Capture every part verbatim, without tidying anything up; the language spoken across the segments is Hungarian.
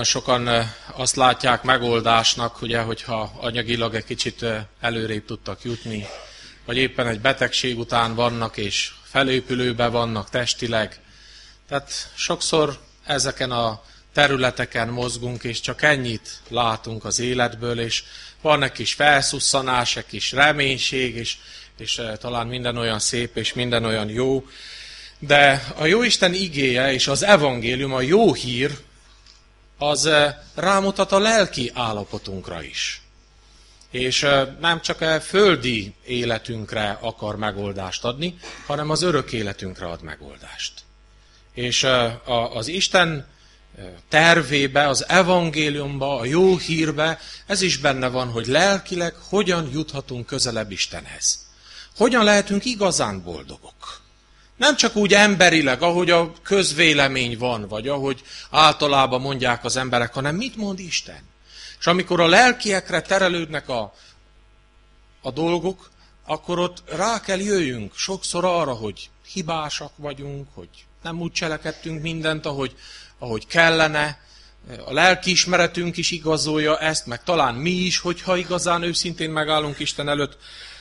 sokan azt látják megoldásnak, ugye, hogyha anyagilag egy kicsit előrébb tudtak jutni, vagy éppen egy betegség után vannak, és felépülőben vannak testileg. Tehát sokszor ezeken a területeken mozgunk, és csak ennyit látunk az életből, és van egy kis felszusszanás, egy kis reménység, és, és talán minden olyan szép, és minden olyan jó. De a Jóisten igéje és az evangélium, a jó hír, az rámutat a lelki állapotunkra is. És nem csak a földi életünkre akar megoldást adni, hanem az örök életünkre ad megoldást. És az Isten tervébe, az evangéliumba, a jó hírbe, ez is benne van, hogy lelkileg hogyan juthatunk közelebb Istenhez. Hogyan lehetünk igazán boldogok. Nem csak úgy emberileg, ahogy a közvélemény van, vagy ahogy általában mondják az emberek, hanem mit mond Isten. És amikor a lelkiekre terelődnek a, a dolgok, akkor ott rá kell jöjjünk sokszor arra, hogy hibásak vagyunk, hogy nem úgy cselekedtünk mindent, ahogy, ahogy kellene. A lelkiismeretünk is igazolja ezt, meg talán mi is, hogyha igazán őszintén megállunk Isten előtt.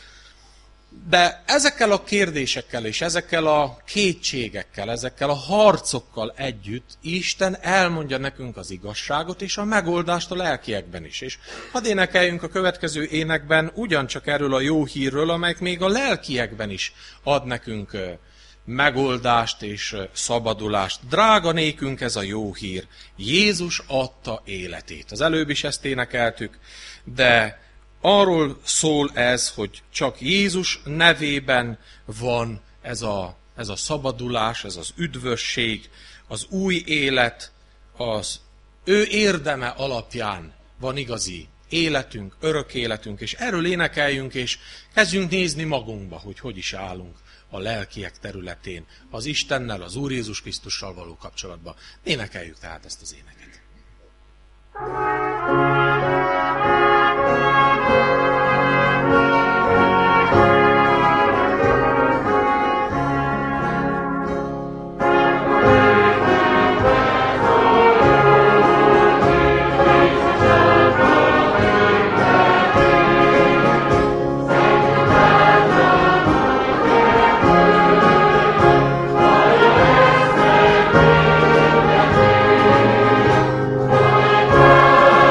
De ezekkel a kérdésekkel és ezekkel a kétségekkel, ezekkel a harcokkal együtt Isten elmondja nekünk az igazságot és a megoldást a lelkiekben is. És hadd énekeljünk a következő énekben ugyancsak erről a jó hírről, amelyik még a lelkiekben is ad nekünk megoldást és szabadulást. Drága nékünk ez a jó hír. Jézus adta életét. Az előbb is ezt énekeltük, de arról szól ez, hogy csak Jézus nevében van ez a, ez a szabadulás, ez az üdvösség, az új élet, az ő érdeme alapján van igazi életünk, örök életünk, és erről énekeljünk, és kezdjünk nézni magunkba, hogy hogy is állunk a lelkiek területén, az Istennel, az Úr Jézus Krisztussal való kapcsolatban. Énekeljük tehát ezt az éneket. Oh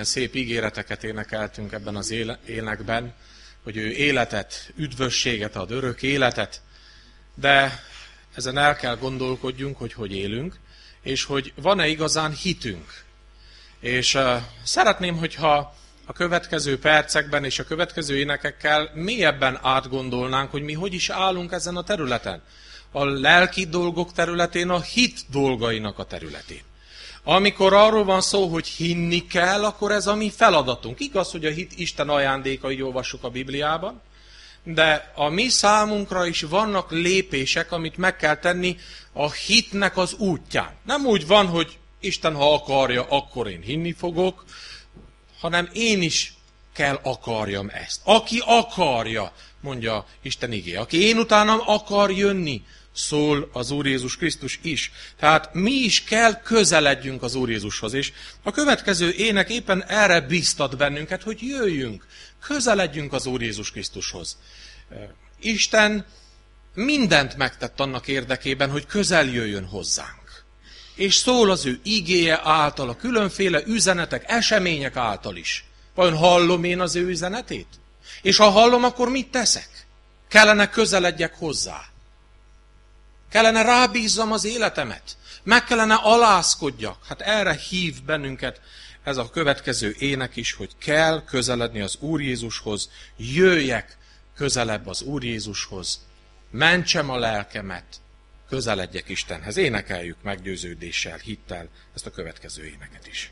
szép ígéreteket énekeltünk ebben az énekben, hogy ő életet, üdvösséget ad, örök életet, de ezen el kell gondolkodjunk, hogy hogy élünk, és hogy van-e igazán hitünk. És uh, szeretném, hogyha a következő percekben és a következő énekekkel mélyebben átgondolnánk, hogy mi hogy is állunk ezen a területen. A lelki dolgok területén, a hit dolgainak a területén. Amikor arról van szó, hogy hinni kell, akkor ez a mi feladatunk. Igaz, hogy a hit Isten ajándéka, így olvassuk a Bibliában, de a mi számunkra is vannak lépések, amit meg kell tenni a hitnek az útján. Nem úgy van, hogy Isten, ha akarja, akkor én hinni fogok, hanem én is kell akarjam ezt. Aki akarja, mondja Isten igé, aki én utánam akar jönni, szól az Úr Jézus Krisztus is. Tehát mi is kell közeledjünk az Úr Jézushoz, és a következő ének éppen erre biztat bennünket, hogy jöjjünk, közeledjünk az Úr Jézus Krisztushoz. Isten mindent megtett annak érdekében, hogy közel jöjjön hozzánk. És szól az ő igéje által, a különféle üzenetek, események által is. Vajon hallom én az ő üzenetét? És ha hallom, akkor mit teszek? Kellene közeledjek hozzá. Kellene rábízzam az életemet. Meg kellene alázkodjak. Hát erre hív bennünket ez a következő ének is, hogy kell közeledni az Úr Jézushoz, jöjjek közelebb az Úr Jézushoz, mentsem a lelkemet, közeledjek Istenhez. Énekeljük meggyőződéssel, hittel ezt a következő éneket is.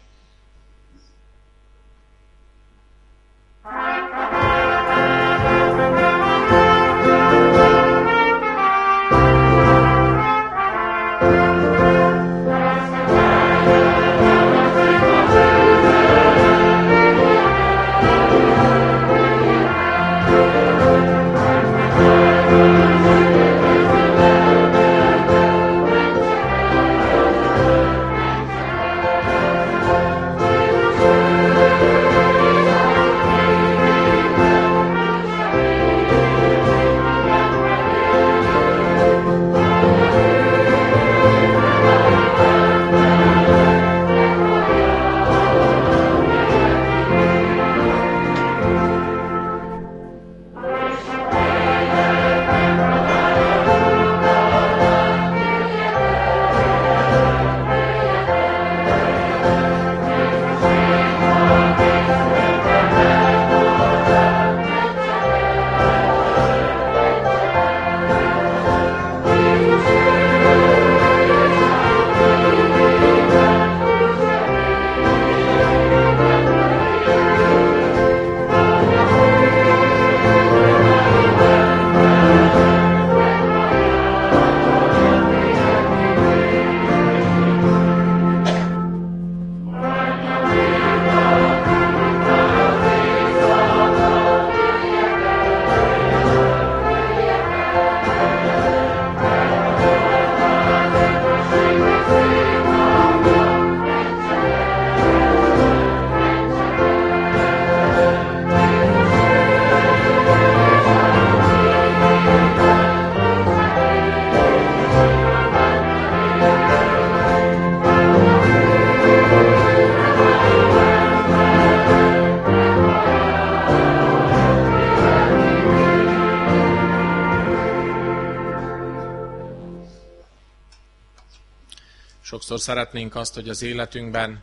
Sokszor szeretnénk azt, hogy az életünkben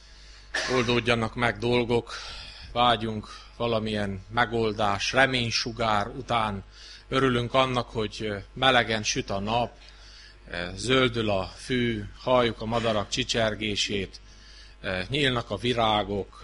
oldódjanak meg dolgok, vágyunk valamilyen megoldás, reménysugár után, örülünk annak, hogy melegen süt a nap, zöldül a fű, halljuk a madarak csicsergését, nyílnak a virágok,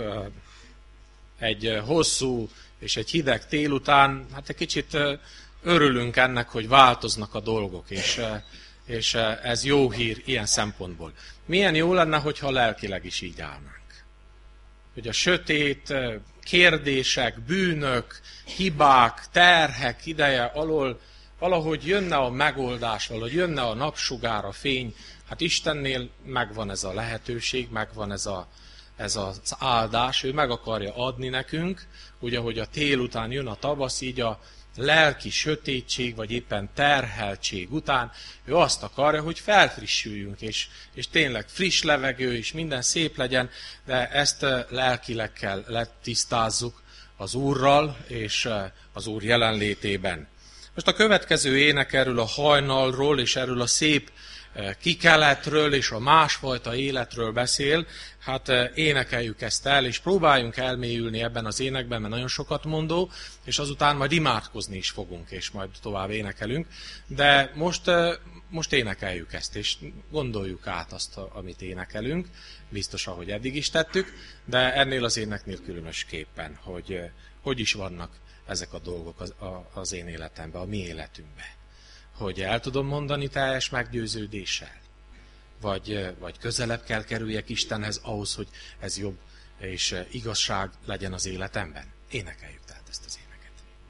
egy hosszú és egy hideg tél után, hát egy kicsit örülünk ennek, hogy változnak a dolgok, és, és ez jó hír ilyen szempontból. Milyen jó lenne, hogyha lelkileg is így állnánk. Hogy a sötét kérdések, bűnök, hibák, terhek ideje alól valahogy jönne a megoldás, valahogy jönne a napsugár, a fény. Hát Istennél megvan ez a lehetőség, megvan ez, a, ez az áldás, ő meg akarja adni nekünk, ugye, hogy a tél után jön a tavasz, így a, lelki sötétség, vagy éppen terheltség után, ő azt akarja, hogy felfrissüljünk, és, és tényleg friss levegő, és minden szép legyen, de ezt lelkileg kell letisztázzuk az Úrral, és az Úr jelenlétében. Most a következő ének erről a hajnalról, és erről a szép kikeletről, és a másfajta életről beszél. Hát énekeljük ezt el, és próbáljunk elmélyülni ebben az énekben, mert nagyon sokat mondó, és azután majd imádkozni is fogunk, és majd tovább énekelünk. De most, most énekeljük ezt, és gondoljuk át azt, amit énekelünk, biztos, ahogy eddig is tettük, de ennél az éneknél különösképpen, hogy hogy is vannak ezek a dolgok az, az én életemben, a mi életünkben. Hogy el tudom mondani teljes meggyőződéssel, vagy, vagy közelebb kell kerüljek Istenhez ahhoz, hogy ez jobb és igazság legyen az életemben. Énekeljük tehát ezt az éneket.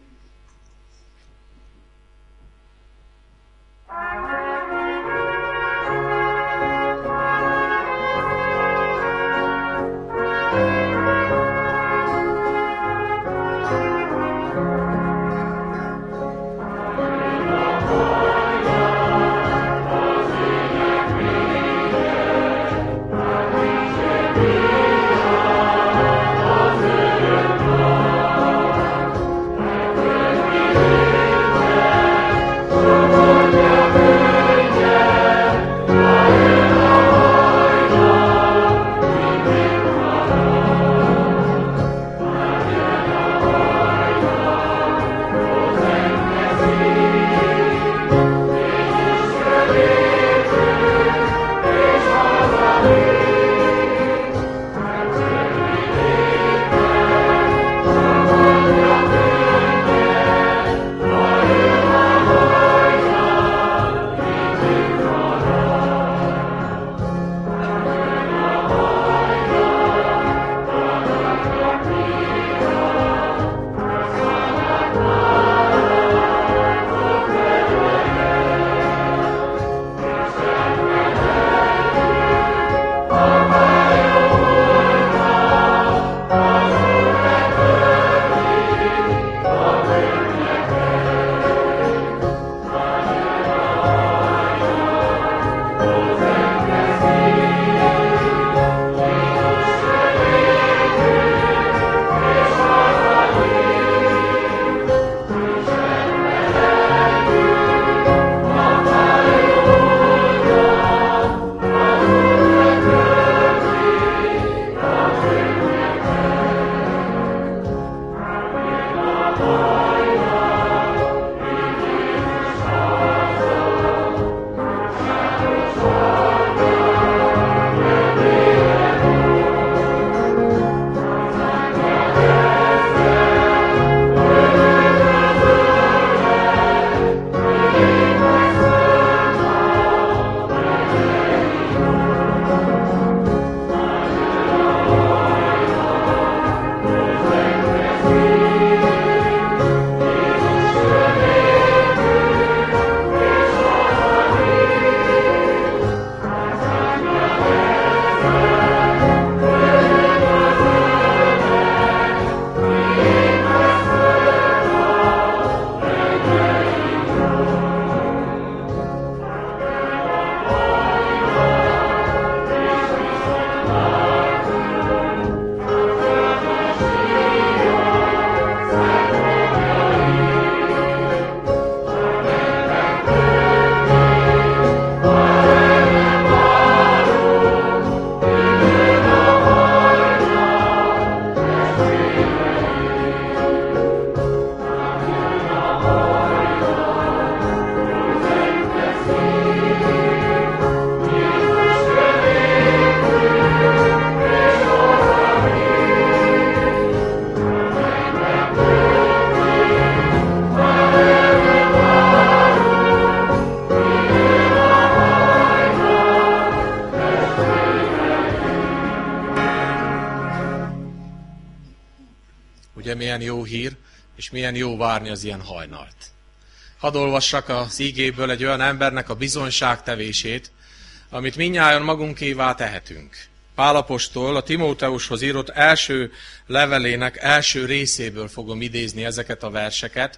Ugye milyen jó hír, és milyen jó várni az ilyen hajnalt. Hadd olvassak az ígéből egy olyan embernek a bizonyságtevését, amit mindnyájan magunkévá tehetünk. Pál apostol a Timóteushoz írott első levelének első részéből fogom idézni ezeket a verseket,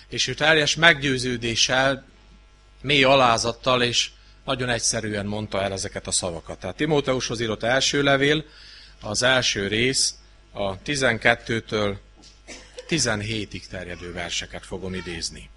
és ő teljes meggyőződéssel, mély alázattal és nagyon egyszerűen mondta el ezeket a szavakat. Tehát Timóteushoz írott első levél, az első rész, a tizenkettőtől tizenhétig terjedő verseket fogom idézni.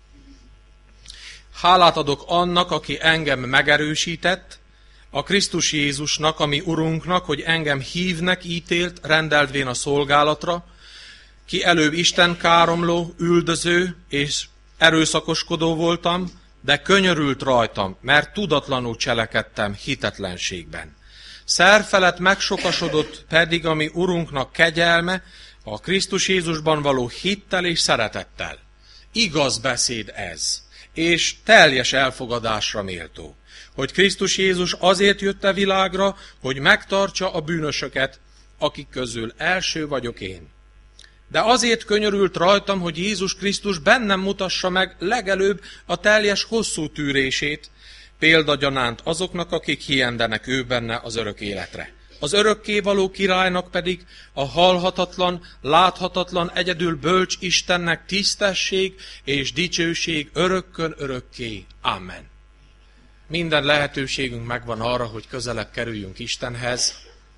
Hálát adok annak, aki engem megerősített, a Krisztus Jézusnak, ami Urunknak, hogy engem hívnek, ítélt, rendeltvén a szolgálatra, ki előbb Isten káromló, üldöző és erőszakoskodó voltam, de könyörült rajtam, mert tudatlanul cselekedtem hitetlenségben. Szerfelett megsokasodott pedig, ami Urunknak kegyelme, a Krisztus Jézusban való hittel és szeretettel. Igaz beszéd ez, és teljes elfogadásra méltó, hogy Krisztus Jézus azért jött a világra, hogy megtartsa a bűnösöket, akik közül első vagyok én. De azért könyörült rajtam, hogy Jézus Krisztus bennem mutassa meg legelőbb a teljes hosszú tűrését, példagyanánt azoknak, akik hiendenek ő benne az örök életre. Az örökkévaló királynak pedig a halhatatlan, láthatatlan, egyedül bölcs Istennek tisztesség és dicsőség örökkön örökké. Amen. Minden lehetőségünk megvan arra, hogy közelebb kerüljünk Istenhez,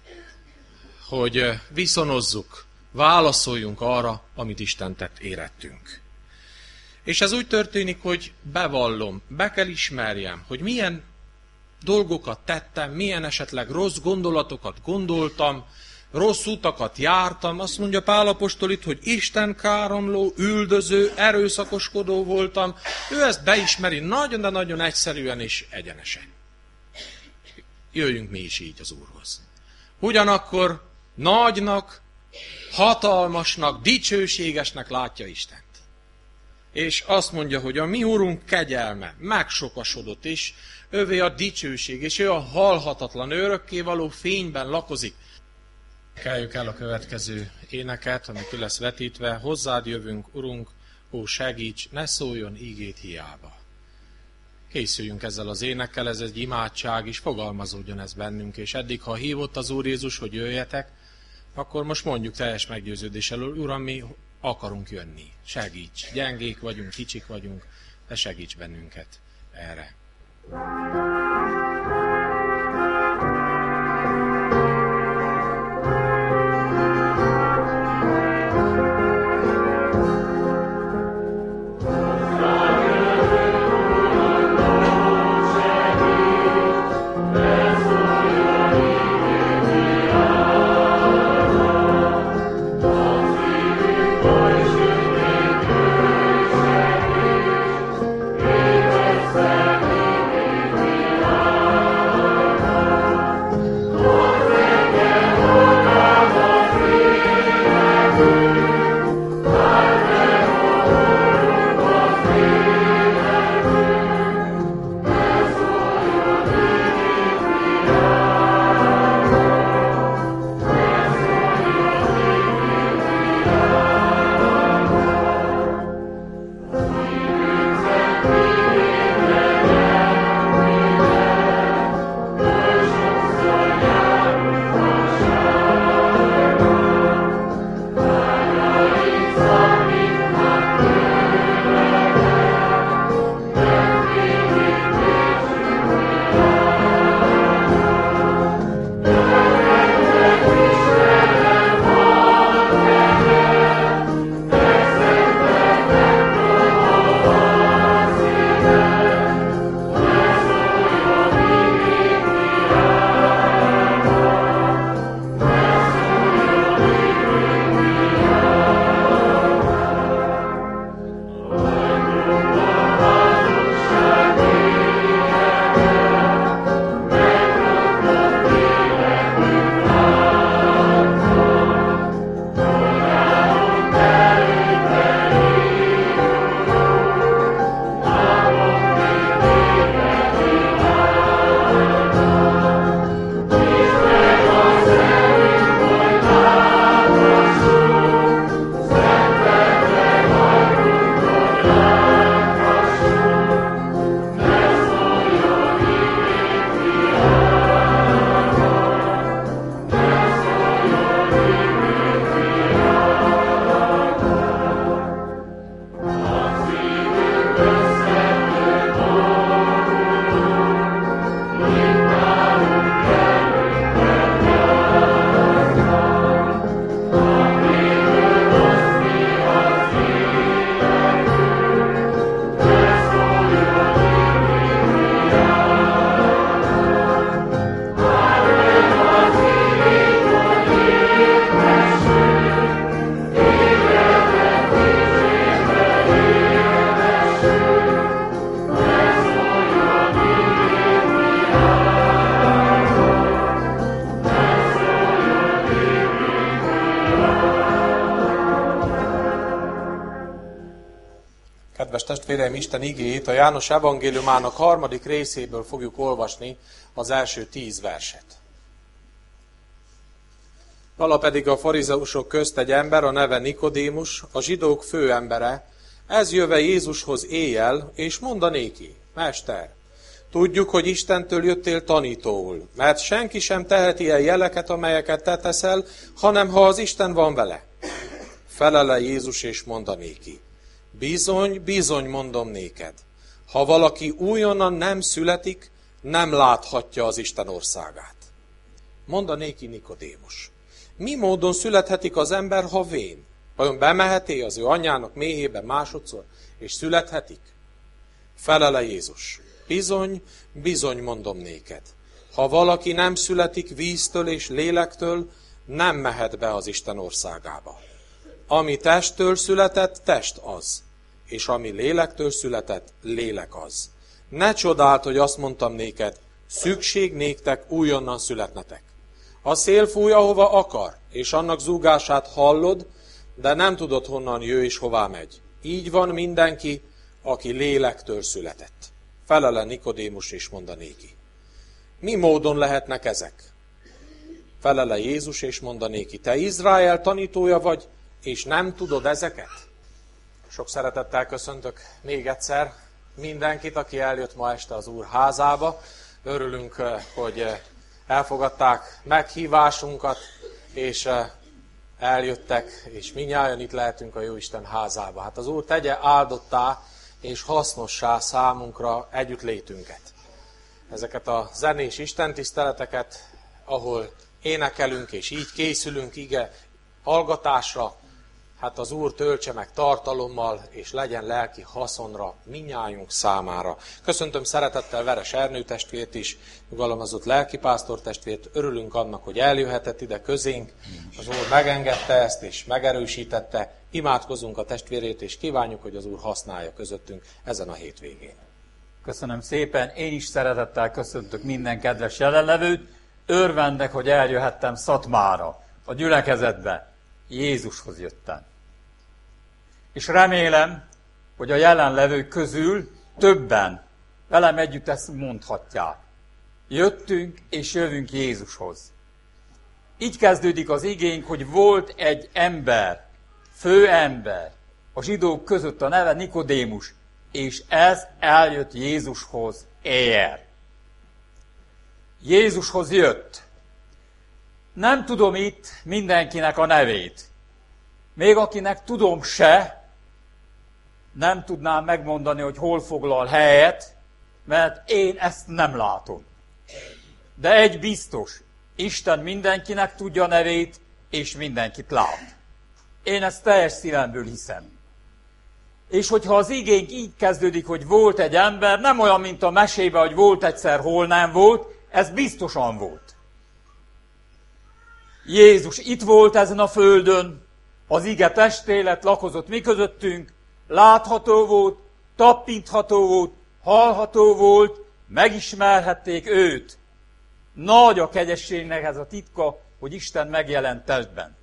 hogy viszonozzuk, válaszoljunk arra, amit Isten tett érettünk. És ez úgy történik, hogy bevallom, be kell ismerjem, hogy milyen dolgokat tettem, milyen esetleg rossz gondolatokat gondoltam, rossz utakat jártam. Azt mondja Pál apostol itt, hogy Isten káromló, üldöző, erőszakoskodó voltam. Ő ezt beismeri nagyon, de nagyon egyszerűen és egyenesen. Jöjjünk mi is így az Úrhoz. Ugyanakkor nagynak, hatalmasnak, dicsőségesnek látja Istent. És azt mondja, hogy a mi Úrunk kegyelme megsokasodott, és ővé a dicsőség, és ő a halhatatlan, örökkévaló fényben lakozik. Kelljük el a következő éneket, ami ki lesz vetítve. Hozzád jövünk, Urunk, ó segíts, ne szóljon ígét hiába. Készüljünk ezzel az énekkel, ez egy imádság, és fogalmazódjon ez bennünk, és eddig, ha hívott az Úr Jézus, hogy jöjjetek, akkor most mondjuk teljes meggyőződéssel, Uram, mi akarunk jönni. Segíts, gyengék vagyunk, kicsik vagyunk, de segíts bennünket erre. Amen. Kedves testvéreim, Isten igéjét a János evangéliumának harmadik részéből fogjuk olvasni az első tíz verset. Vala pedig a farizeusok közt egy ember, a neve Nikodémus, a zsidók főembere, ez jöve Jézushoz éjjel, és mondanéki: Mester, tudjuk, hogy Istentől jöttél tanítóul, mert senki sem teheti el jeleket, amelyeket te teszel, hanem ha az Isten van vele. Felele Jézus, és mondanéki: Bizony, bizony mondom néked, ha valaki újonnan nem születik, nem láthatja az Isten országát. Mondanéki Nikodémus: Mi módon születhetik az ember, ha vén? Vajon bemeheté az ő anyjának méhébe másodszor, és születhetik? Felele Jézus: Bizony, bizony mondom néked, ha valaki nem születik víztől és lélektől, nem mehet be az Isten országába. Ami testtől született, test az, és ami lélektől született, lélek az. Ne csodáld, hogy azt mondtam néked, szükség néktek újonnan születnetek. A szél fúj, ahova akar, és annak zúgását hallod, de nem tudod, honnan jö és hová megy. Így van mindenki, aki lélektől született. Felele Nikodémus, és mondanéki: Mi módon lehetnek ezek? Felele Jézus, és mondanéki: Te Izrael tanítója vagy, és nem tudod ezeket? Sok szeretettel köszöntök még egyszer mindenkit, aki eljött ma este az Úr házába. Örülünk, hogy elfogadták meghívásunkat, és eljöttek, és mindnyájan itt lehetünk a Jóisten házába. Hát az Úr tegye áldottá és hasznossá számunkra együttlétünket. Ezeket a zenés istentiszteleteket, ahol énekelünk, és így készülünk ige hallgatásra, hát az Úr töltse meg tartalommal, és legyen lelki haszonra mindnyájunk számára. Köszöntöm szeretettel Veres Ernő testvért is, nyugalmazott lelkipásztor testvért. Örülünk annak, hogy eljöhetett ide közénk. Az Úr megengedte ezt, és megerősítette. Imádkozunk a testvérét, és kívánjuk, hogy az Úr használja közöttünk ezen a hétvégén. Köszönöm szépen. Én is szeretettel köszöntök minden kedves jelenlevőt. Örvendek, hogy eljöhettem Szatmára, a gyülekezetbe. Jézushoz jöttem. És remélem, hogy a jelenlevők közül többen velem együtt ezt mondhatják. Jöttünk és jövünk Jézushoz. Így kezdődik az igénk, hogy volt egy ember, főember, a zsidók között, a neve Nikodémus, és ez eljött Jézushoz éjjel. Jézushoz jött. Nem tudom itt mindenkinek a nevét. Még akinek tudom se, nem tudnám megmondani, hogy hol foglal helyet, mert én ezt nem látom. De egy biztos, Isten mindenkinek tudja a nevét, és mindenkit lát. Én ezt teljes szívemből hiszem. És hogyha az igénk így kezdődik, hogy volt egy ember, nem olyan, mint a mesében, hogy volt egyszer, hol nem volt, ez biztosan volt. Jézus itt volt ezen a földön, az ige testélet lakozott mi közöttünk, látható volt, tappintható volt, hallható volt, megismerhették őt. Nagy a kegyességnek ez a titka, hogy Isten megjelent testben.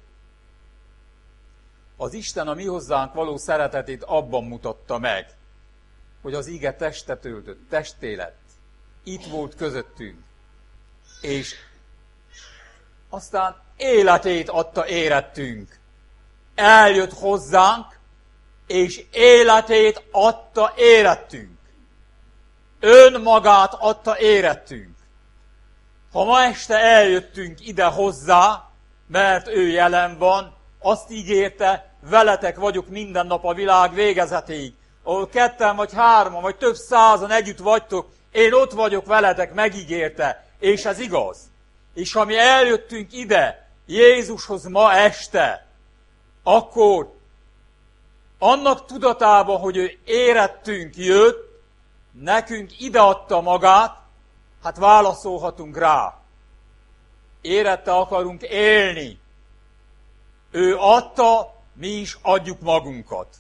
Az Isten a mi hozzánk való szeretetét abban mutatta meg, hogy az ige testet öltött, testé lett. Itt volt közöttünk. És aztán életét adta érettünk. Eljött hozzánk, és életét adta érettünk. Önmagát adta érettünk. Ha ma este eljöttünk ide hozzá, mert ő jelen van, azt ígérte, veletek vagyok minden nap a világ végezetéig. Ahol ketten vagy hárman, vagy több százan együtt vagytok, én ott vagyok veletek, megígérte. És ez igaz. És ha mi eljöttünk ide, Jézushoz ma este, akkor annak tudatában, hogy ő érettünk jött, nekünk ideadta magát, hát válaszolhatunk rá. Érette akarunk élni. Ő adta, mi is adjuk magunkat.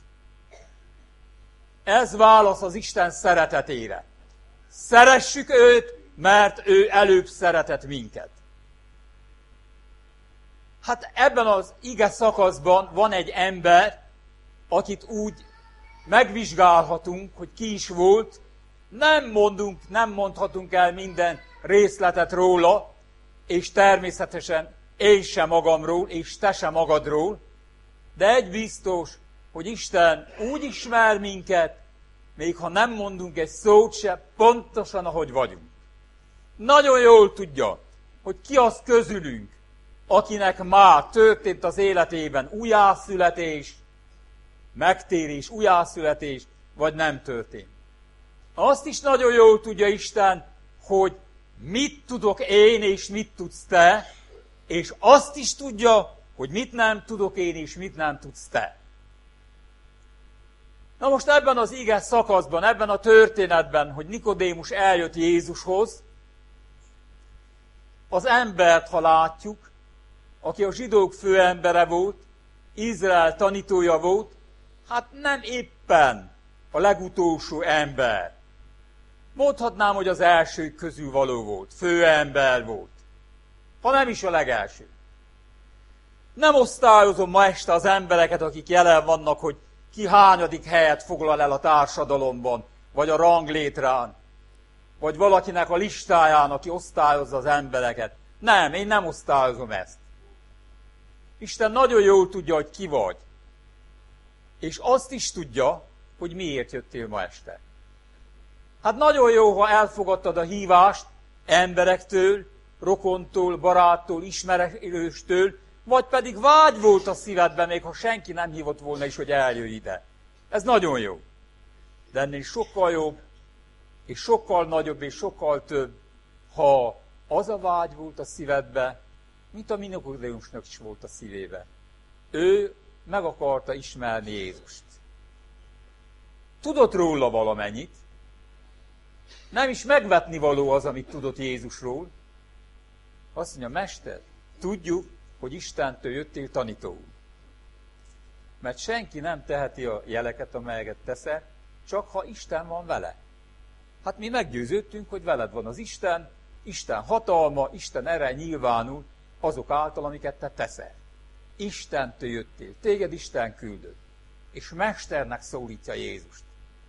Ez válasz az Isten szeretetére. Szeressük őt, mert ő előbb szeretett minket. Hát ebben az ige szakaszban van egy ember, akit úgy megvizsgálhatunk, hogy ki is volt, nem mondunk, nem mondhatunk el minden részletet róla, és természetesen én sem magamról, és te sem magadról, de egy biztos, hogy Isten úgy ismer minket, még ha nem mondunk egy szót se, pontosan ahogy vagyunk. Nagyon jól tudja, hogy ki az közülünk, akinek már történt az életében újjászületés, megtérés, újjászületés, vagy nem történt. Azt is nagyon jól tudja Isten, hogy mit tudok én, és mit tudsz te, és azt is tudja, hogy mit nem tudok én, és mit nem tudsz te. Na most ebben az ige szakaszban, ebben a történetben, hogy Nikodémus eljött Jézushoz, az embert, ha látjuk, aki a zsidók főembere volt, Izrael tanítója volt, hát nem éppen a legutolsó ember. Mondhatnám, hogy az elsők közül való volt, főember volt, ha nem is a legelső. Nem osztályozom ma este az embereket, akik jelen vannak, hogy ki hányadik helyet foglal el a társadalomban, vagy a ranglétrán, vagy valakinek a listáján, aki osztályozza az embereket. Nem, én nem osztályozom ezt. Isten nagyon jól tudja, hogy ki vagy. És azt is tudja, hogy miért jöttél ma este. Hát nagyon jó, ha elfogadtad a hívást emberektől, rokontól, baráttól, ismerőstől, vagy pedig vágy volt a szívedben, még ha senki nem hívott volna is, hogy eljöjj ide. Ez nagyon jó. De ennél sokkal jobb, és sokkal nagyobb, és sokkal több, ha az a vágy volt a szívedbe, mint a Nikodémusnak is volt a szívébe. Ő meg akarta ismerni Jézust. Tudott róla valamennyit, nem is megvetni való az, amit tudott Jézusról. Azt mondja, Mester, tudjuk, hogy Istentől jöttél tanítóul. Mert senki nem teheti a jeleket, amelyeket teszel, csak ha Isten van vele. Hát mi meggyőződtünk, hogy veled van az Isten, Isten hatalma, Isten ereje nyilvánul azok által, amiket te teszel. Istentől jöttél, téged Isten küldött, és Mesternek szólítja Jézust.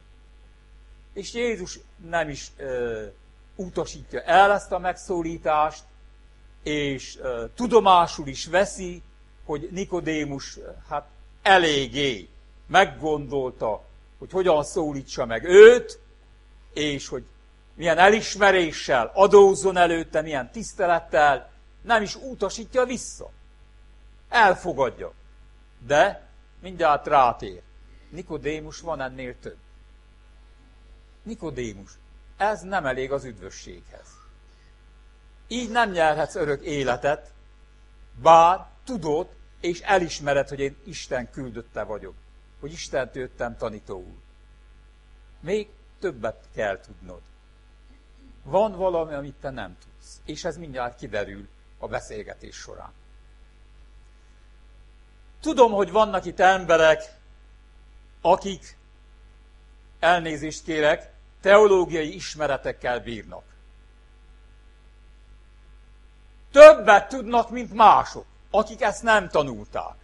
És Jézus nem is ö, utasítja el ezt a megszólítást, és ö, tudomásul is veszi, hogy Nikodémus hát eléggé meggondolta, hogy hogyan szólítsa meg őt, és hogy milyen elismeréssel adózzon előtte, milyen tisztelettel, nem is utasítja vissza. Elfogadja. De mindjárt rátér. Nikodémus, van ennél több. Nikodémus, ez nem elég az üdvösséghez. Így nem nyerhetsz örök életet, bár tudod és elismered, hogy én Isten küldötte vagyok, hogy Istent jöttem tanítóul. Még többet kell tudnod. Van valami, amit te nem tudsz, és ez mindjárt kiderül a beszélgetés során. Tudom, hogy vannak itt emberek, akik, elnézést kérek, teológiai ismeretekkel bírnak. Többet tudnak, mint mások, akik ezt nem tanulták.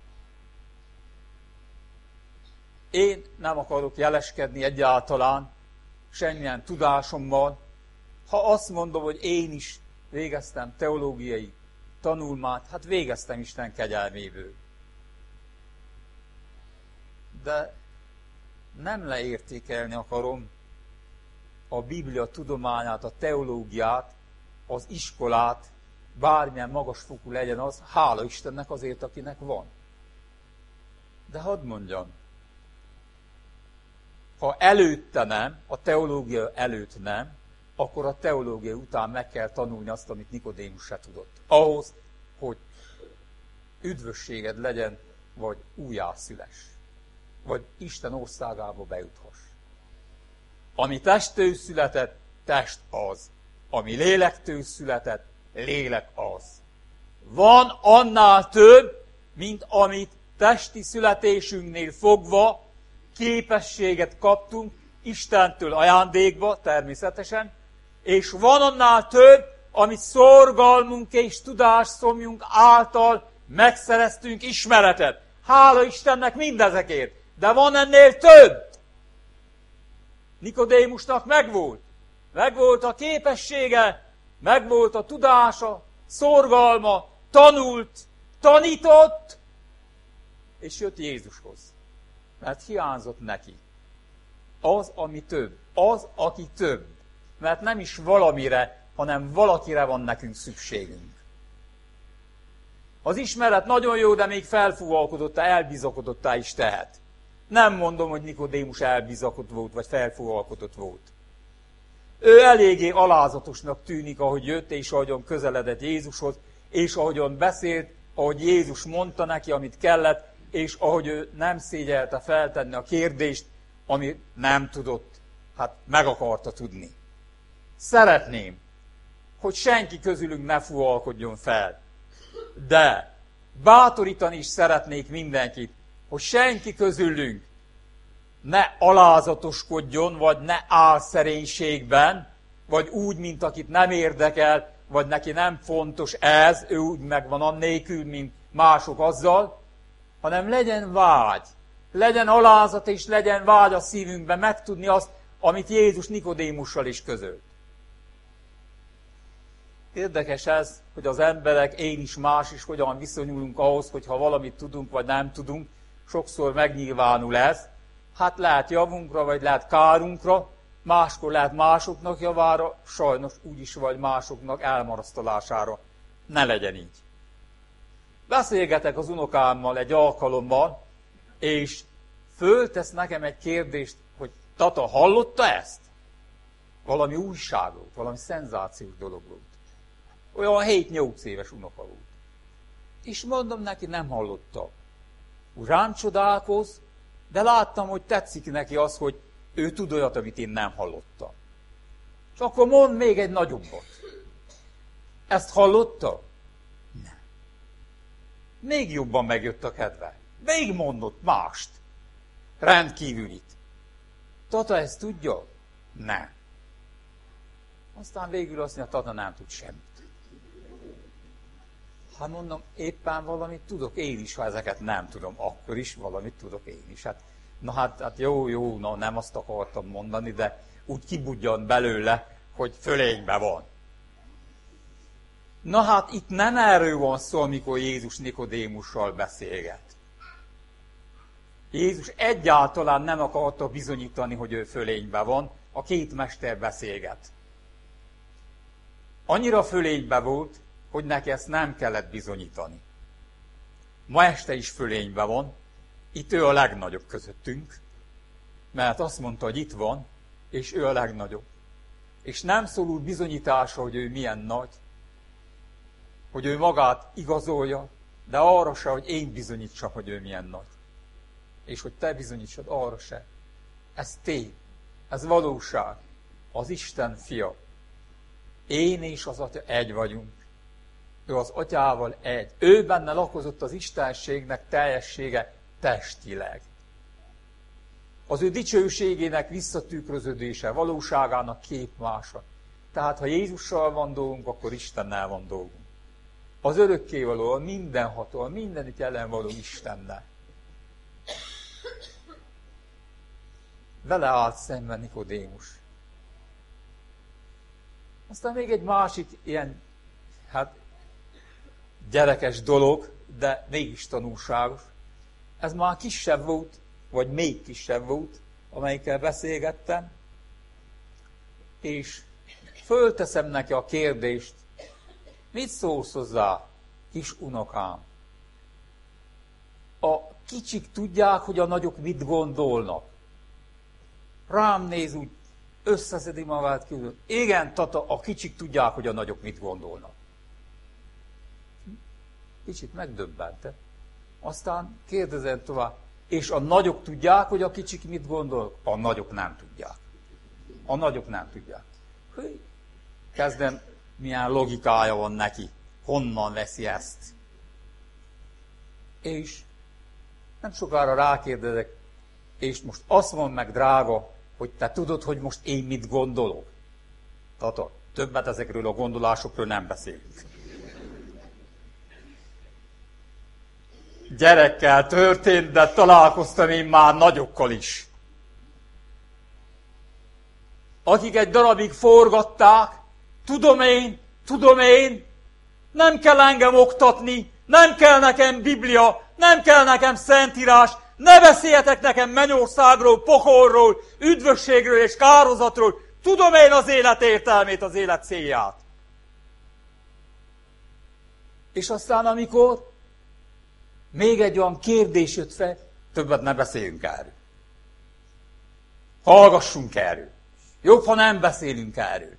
Én nem akarok jeleskedni egyáltalán semmilyen tudásommal, ha azt mondom, hogy én is végeztem teológiai tanulmányt, hát végeztem Isten kegyelméből. De nem leértékelni akarom a Biblia tudományát, a teológiát, az iskolát, bármilyen magasfokú legyen az, hála Istennek azért, akinek van. De hadd mondjam, ha előtte nem, a teológia előtt nem, akkor a teológia után meg kell tanulni azt, amit Nikodémus se tudott. Ahhoz, hogy üdvösséged legyen, vagy újjászüless, vagy Isten országába bejuthass. Ami testtől született, test az. Ami lélektől született, lélek az. Van annál több, mint amit testi születésünknél fogva képességet kaptunk Istentől ajándékba, természetesen, és van annál több, amit szorgalmunk és tudásszomjunk által megszereztünk ismeretet. Hála Istennek mindezekért. De van ennél több. Nikodémusnak megvolt. Megvolt a képessége, megvolt a tudása, szorgalma, tanult, tanított, és jött Jézushoz. Mert hiányzott neki. Az, ami több. Az, aki több. Mert nem is valamire, hanem valakire van nekünk szükségünk. Az ismeret nagyon jó, de még felfúvalkodottá, elbizakodottá is tehet. Nem mondom, hogy Nikodémus elbizakodott volt, vagy felfúvalkodott volt. Ő eléggé alázatosnak tűnik, ahogy jött, és ahogyan közeledett Jézushoz, és ahogyan beszélt, ahogy Jézus mondta neki, amit kellett, és ahogy ő nem szégyelte feltenni a kérdést, amit nem tudott, hát meg akarta tudni. Szeretném, hogy senki közülünk ne fúvalkodjon fel. De bátorítani is szeretnék mindenkit, hogy senki közülünk ne alázatoskodjon, vagy ne álszerénységben, vagy úgy, mint akit nem érdekel, vagy neki nem fontos ez, ő úgy megvan annélkül, mint mások azzal, hanem legyen vágy, legyen alázat és legyen vágy a szívünkben megtudni azt, amit Jézus Nikodémussal is közölt. Érdekes ez, hogy az emberek, én is, más is hogyan viszonyulunk ahhoz, hogy ha valamit tudunk, vagy nem tudunk, sokszor megnyilvánul ez. Hát lehet javunkra, vagy lehet kárunkra, máskor lehet másoknak javára, sajnos úgyis vagy másoknak elmarasztalására. Ne legyen így. Beszélgetek az unokámmal egy alkalommal, és föltesz nekem egy kérdést, hogy tata, hallotta ezt? Valami újság volt, valami szenzációs dolog volt. Olyan hét-nyolc éves unoka volt. És mondom neki, nem hallotta. Úgy rám csodálkoz, de láttam, hogy tetszik neki az, hogy ő tud olyat, amit én nem hallottam. És akkor mond még egy nagyobbat. Ezt hallotta? Nem. Még jobban megjött a kedve. Még mondott mást. Rendkívülit. Tata, ezt tudja? Nem. Aztán végül azt mondja, Tata nem tud semmit. Hát mondom, éppen valamit tudok én is, ha ezeket nem tudom, akkor is valamit tudok én is. Hát, na hát, hát jó, jó, na, nem azt akartam mondani, de úgy kibudjan belőle, hogy fölénybe van. Na hát itt nem erről van szó, amikor Jézus Nikodémussal beszélget. Jézus egyáltalán nem akarta bizonyítani, hogy ő fölénybe van, a két mester beszélget. Annyira fölénybe volt, hogy neki ezt nem kellett bizonyítani. Ma este is fölénybe van, itt ő a legnagyobb közöttünk, mert azt mondta, hogy itt van, és ő a legnagyobb. És nem szólul bizonyításra, hogy ő milyen nagy, hogy ő magát igazolja, de arra se, hogy én bizonyítsam, hogy ő milyen nagy. És hogy te bizonyítsad, arra se. Ez tény, ez valóság, az Isten fia. Én és az Atya egy vagyunk. Ő az Atyával egy. Ő benne lakozott az Istenségnek teljessége testileg. Az ő dicsőségének visszatükröződése, valóságának képmása. Tehát, ha Jézussal van dolgunk, akkor Istennel van dolgunk. Az örökkévaló, a mindenható, a mindenütt jelen való Istennel. Vele állt szemben Nikodémus. Aztán még egy másik ilyen, hát gyerekes dolog, de mégis tanulságos. Ez már kisebb volt, vagy még kisebb volt, amelyikkel beszélgettem, és fölteszem neki a kérdést, mit szólsz hozzá, kis unokám? A kicsik tudják, hogy a nagyok mit gondolnak. Rám néz, úgy összeszedi magát kívül. Igen, Tata, a kicsik tudják, hogy a nagyok mit gondolnak. Kicsit megdöbbente. Aztán kérdezem tovább, és a nagyok tudják, hogy a kicsik mit gondolnak? A nagyok nem tudják. A nagyok nem tudják. Hű, kezdem, milyen logikája van neki. Honnan veszi ezt? És nem sokára rákérdezek, és most azt mondd meg, drága, hogy te tudod, hogy most én mit gondolok. Tata, többet ezekről a gondolásokról nem beszélünk. gyerekkel történt, de találkoztam én már nagyokkal is. Akik egy darabig forgatták, tudom én, tudom én, nem kell engem oktatni, nem kell nekem Biblia, nem kell nekem Szentírás, ne beszéljetek nekem mennyországról, pokolról, üdvösségről és kárhozatról, tudom én az élet értelmét, az élet célját. És aztán amikor még egy olyan kérdés jött fel, többet ne beszéljünk erről. Hallgassunk erről. Jobb, ha nem beszélünk erről.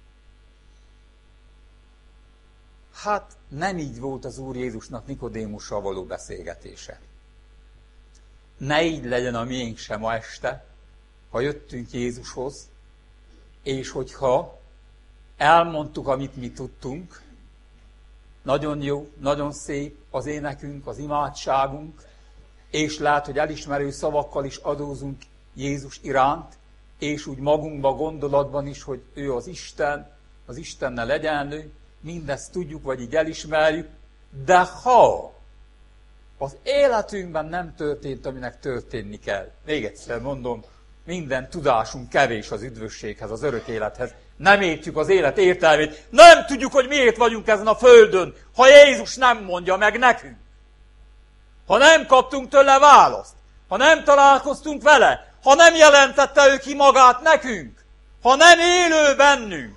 Hát nem így volt az Úr Jézusnak Nikodémussal való beszélgetése. Ne így legyen a miénk sem ma este, ha jöttünk Jézushoz, és hogyha elmondtuk, amit mi tudtunk, nagyon jó, nagyon szép az énekünk, az imádságunk, és lehet, hogy elismerő szavakkal is adózunk Jézus iránt, és úgy magunkban, gondolatban is, hogy ő az Isten, az Istennel egyenlő, mindezt tudjuk, vagy így elismerjük, de ha az életünkben nem történt, aminek történni kell, még egyszer mondom, minden tudásunk kevés az üdvösséghez, az örök élethez, nem értjük az élet értelmét, nem tudjuk, hogy miért vagyunk ezen a földön, ha Jézus nem mondja meg nekünk. Ha nem kaptunk tőle választ, ha nem találkoztunk vele, ha nem jelentette ő ki magát nekünk, ha nem élő bennünk.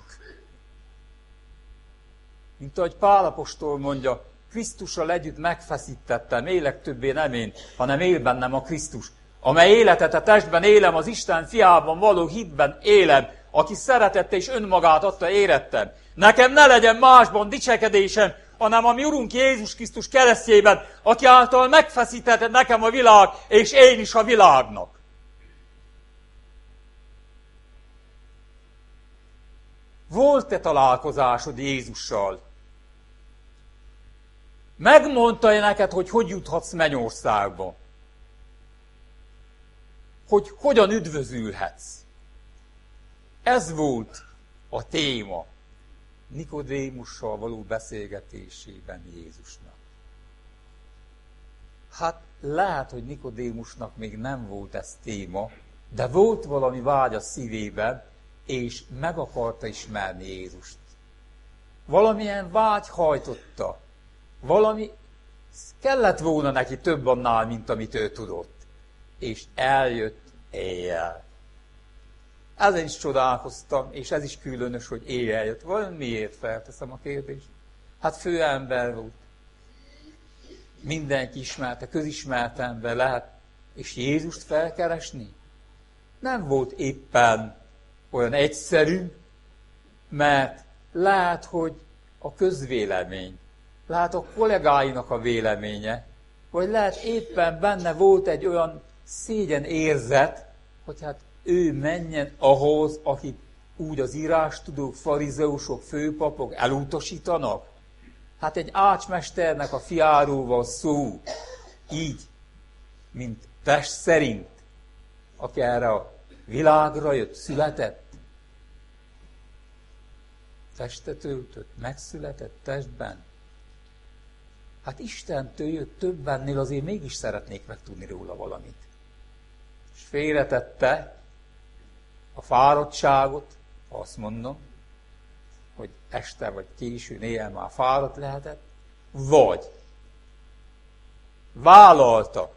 Mint ahogy Pál apostol mondja, Krisztussal együtt megfeszítettem, élek többé nem én, hanem él bennem a Krisztus. Amely életet a testben élem, az Isten fiában való hitben élem, aki szeretette és önmagát adta, érettem. Nekem ne legyen másban dicsekedésem, hanem a mi Urunk Jézus Krisztus keresztjében, aki által megfeszítette nekem a világ, és én is a világnak. Volt-e találkozásod Jézussal? Megmondta-e neked, hogy hogy juthatsz mennyországba? Hogy hogyan üdvözülhetsz? Ez volt a téma Nikodémussal való beszélgetésében Jézusnak. Hát lehet, hogy Nikodémusnak még nem volt ez téma, de volt valami vágy a szívében, és meg akarta ismerni Jézust. Valamilyen vágy hajtotta. Valami kellett volna neki több annál, mint amit ő tudott. És eljött éjjel. Ezen is csodálkoztam, és ez is különös, hogy éjjel jött. Vajon miért felteszem a kérdést? Hát főember volt. Mindenki ismerte, közismert ember lehet. És Jézust felkeresni? Nem volt éppen olyan egyszerű, mert lehet, hogy a közvélemény, lehet a kollégáinak a véleménye, vagy lehet éppen benne volt egy olyan szégyen érzet, hogy hát ő menjen ahhoz, akit úgy az írástudók, farizeusok, főpapok elutasítanak. Hát egy ácsmesternek a fiáról van szó, így, mint test szerint, aki erre a világra jött, született, testet öltött, megszületett testben. Hát Istentől jött, többennél azért mégis szeretnék megtudni róla valamit. És félretette a fáradtságot, azt mondom, hogy este vagy késő, éjjel már fáradt lehetett, vagy vállalta,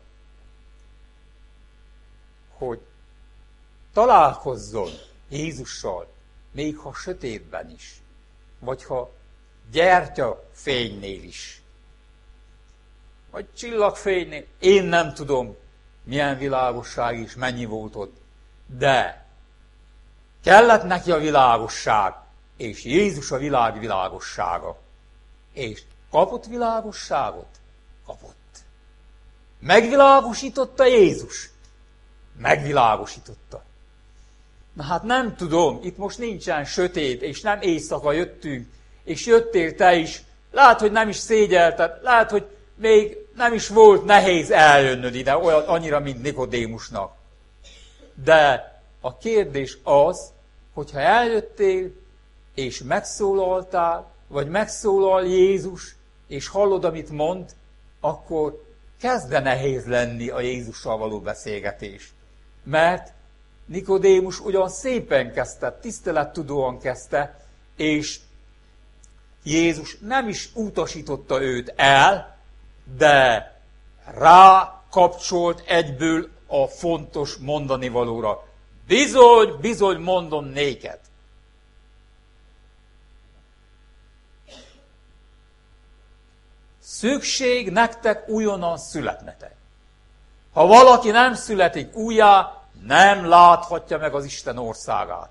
hogy találkozzon Jézussal, még ha sötétben is, vagy ha gyertya fénynél is, vagy csillagfénynél, én nem tudom, milyen világosság és mennyi volt ott, de kellett neki a világosság, és Jézus a világ világossága. És kapott világosságot? Kapott. Megvilágosította Jézus? Megvilágosította. Na hát nem tudom, itt most nincsen sötét, és nem éjszaka jöttünk, és jöttél te is, lehet, hogy nem is szégyelted, lehet, hogy még nem is volt nehéz eljönnöd ide, olyan annyira, mint Nikodémusnak. De a kérdés az, hogyha eljöttél, és megszólaltál, vagy megszólal Jézus, és hallod, amit mond, akkor kezdve nehéz lenni a Jézussal való beszélgetés. Mert Nikodémus ugyan szépen kezdte, tisztelettudóan kezdte, és Jézus nem is utasította őt el, de rákapcsolt egyből a fontos mondani valóra. Bizony, bizony mondom néked. Szükség nektek újonnan születnetek. Ha valaki nem születik újjá, nem láthatja meg az Isten országát.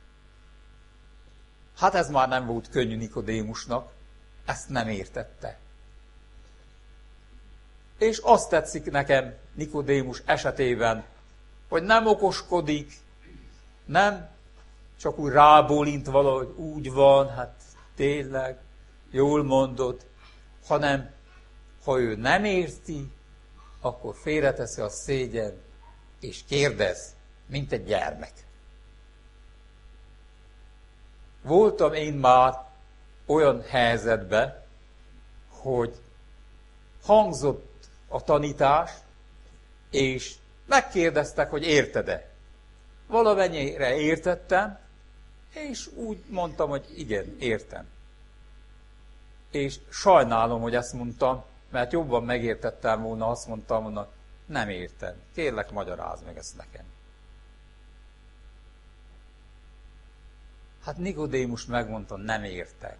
Hát ez már nem volt könnyű Nikodémusnak, ezt nem értette. És azt tetszik nekem Nikodémus esetében, hogy nem okoskodik, nem csak úgy rábólint valahogy, úgy van, hát tényleg, jól mondod, hanem ha ő nem érti, akkor félreteszi a szégyen, és kérdez, mint egy gyermek. Voltam én már olyan helyzetben, hogy hangzott a tanítás, és megkérdeztek, hogy érted-e. Valamennyire értettem, és úgy mondtam, hogy igen, értem. És sajnálom, hogy ezt mondtam, mert jobban megértettem volna, azt mondtam volna, nem értem. Kérlek, magyarázz meg ezt nekem. Hát Nikodémus megmondta, nem értek.